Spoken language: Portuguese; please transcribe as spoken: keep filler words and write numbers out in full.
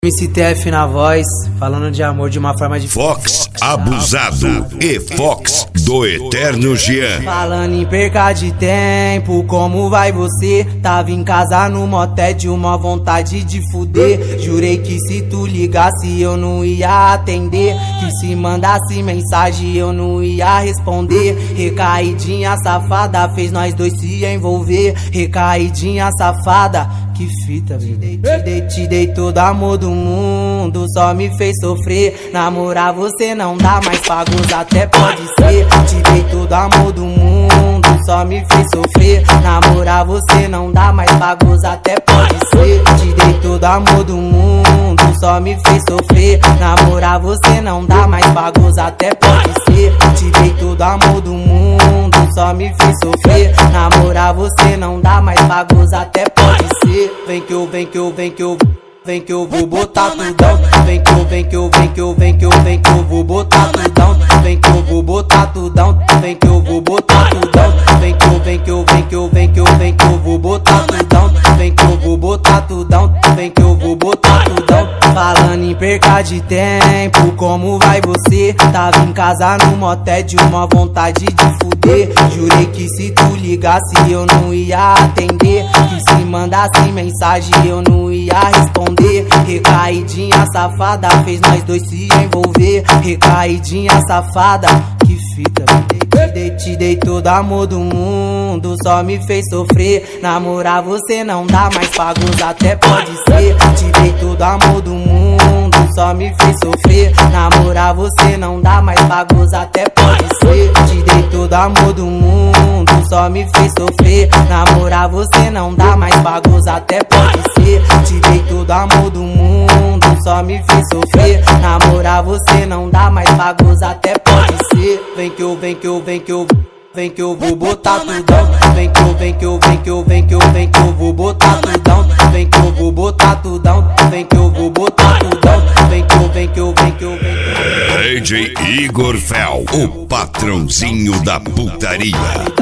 M C T F na voz, falando de amor de uma forma diferente. Fox Abusado e Fox do Eterno Jean. Falando em perca de tempo, como vai você? Tava em casa no motel de uma vontade de fuder. Jurei que se tu ligasse eu não ia atender, que se mandasse mensagem eu não ia responder. Recaidinha safada fez nós dois se envolver. Recaidinha safada, que fita, te dei, te dei, te dei todo amor do mundo, só me fez sofrer. Namorar você não dá mais pra gozar, até pode ser. Te dei todo amor do mundo, só me fez sofrer. Namorar você não dá mais pra gozar, até pode ser. Te dei todo amor do mundo, só me fez sofrer. Namorar você não dá mais pra gozar, até pode ser. Te dei todo amor do mundo, só me fez sofrer. Namorar você não dá mais pra gozar, até pode ser. Vem que eu, vem que eu, vem que eu, vem que eu vou botar tudão. Vem que eu, vem que eu, vem que eu, vem que eu, vem que eu vou botar tudão. Vem que eu vou botar tudão. Vem que eu vou botar tudão. Vem que eu, vem que eu, vem que eu, vem que eu, vem que eu vou botar tudão. Vem que eu vou botar tudão. Vem que eu vou botar tudão. Falando em perca de tempo, como vai você? Tava em casa no motel de uma vontade de fuder. Jurei que se tu ligasse eu não ia atender, que se mandasse mensagem eu não ia responder. Recaidinha safada fez nós dois se envolver. Recaidinha safada, que fita, te dei, te dei todo amor do mundo, só me fez sofrer. Namorar você não dá mais pra gozar, até pode ser. Te dei todo amor do mundo, só me fez sofrer. Namorar você não dá mais pra gozar, até pode ser. Te dei todo amor do mundo, só me fez sofrer. Namorar você não dá mais pra gozar, até pode ser. Te dei todo amor do mundo, só me fez sofrer. Namorar você não dá mais pra gozar, até pode ser. Vem que eu, vem que eu, vem que eu, vem que eu vou botar tudão. Vem que eu, vem que eu, vem que eu, vem que eu, vem que eu vou botar tudão. Vem que eu vou botar tudão. Vem que eu vou botar tudão. Vem que eu, vem que eu, vem que eu, vem que eu. D J Igor Fel, o patrãozinho da putaria.